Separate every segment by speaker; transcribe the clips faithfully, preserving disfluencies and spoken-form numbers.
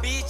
Speaker 1: beat.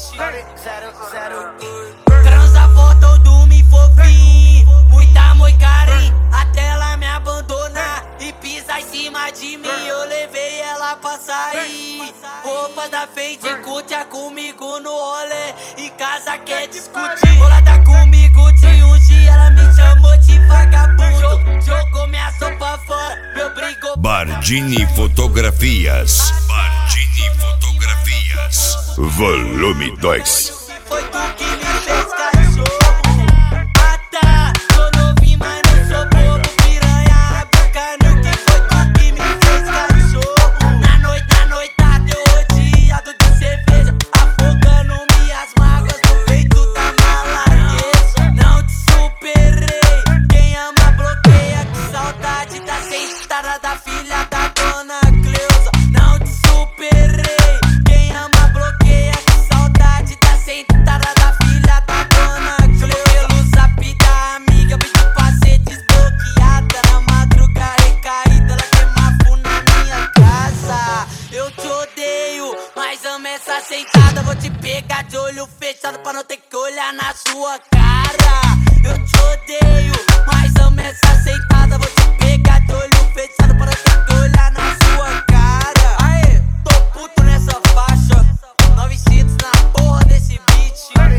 Speaker 1: Transa foto do me fofinho, muita moi carinho, até ela me abandonar e pisa em cima de mim. Eu levei ela pra sair, roupas da Fendi, curtia comigo no rolê, em casa quer discutir. Bolada comigo de um dia, ela me chamou de vagabundo, jogou minha sopa fora, me obrigou.
Speaker 2: Bardini Fotografias. Bardini Fotografias. Volume dois.
Speaker 1: Foi tu que me fez cachorro. Ah tá, sou novinho, mas não sou bobo. Piranha, bacana, que foi tu que me fez cachorro. Na noite, na noitada eu rodeado de cerveja, afogando minhas mágoas no peito da malanheza. Não te superei, quem ama bloqueia, que saudade da sentada da filha da dona Cleusa. Não te superei, quem ama bloqueia, que saudade da sentada da filha da dona Cleusa. Pelo zap da amiga, pedi pra ser desbloqueada. Na madruga recaída, ela queima fogo na minha casa. Eu te odeio, mas amo essa sentada. Vou te pegar de olho fechado pra não ter que olhar na sua cara. Eu te odeio, mas amo essa sentada. Vou te pegar de olho fechado pra não ter que olhar na sua cara. Aê, tô puto nessa faixa, novecentos na porra desse beat.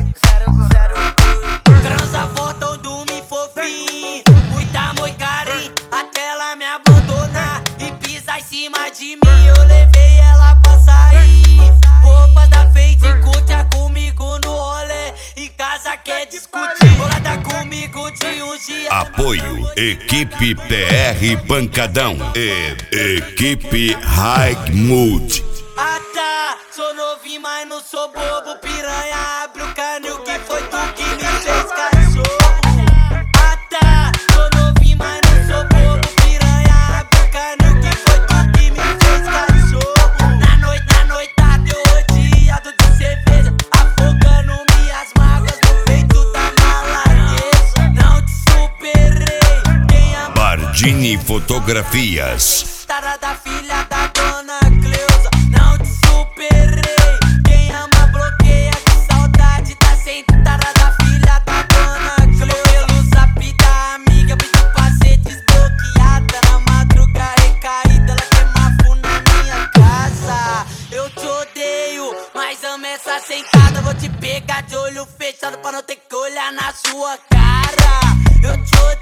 Speaker 1: Transa foto do me fofinho, muita moi carinho, até ela me abandonar e pisa em cima de mim. Eu levei ela pra sair, roupa da Fendi, curtia comigo no rolê, em casa quer discutir. Bolada comigo de um dia.
Speaker 2: Apoio Equipe P R Pancadão e Equipe High Mood.
Speaker 1: Ah tá, sou novinho, mas não sou bobo. Piranha, abre o canil, que foi tu que me fez cachorro. Ah tá, sou novinho, mas não sou bobo. Piranha, abre o canil, que foi tu que me fez cachorro. Na noite, na noitada eu rodeado de cerveja, afogando minhas mágoas no peito da malanheza. Não te superei, quem ama
Speaker 2: Bardini Fotografias.
Speaker 1: sentada da filha da dona Cleusa. Não te superei, quem ama bloqueia, que saudade da sentada da filha da dona Cleusa. Pelo zap da amiga, pedi pra ser desbloqueada. Na madruga recaída, ela queima fogo na minha casa. Eu te odeio, mas amo essa sentada. Vou te pegar de olho fechado pra não ter que olhar na sua cara. Eu te odeio,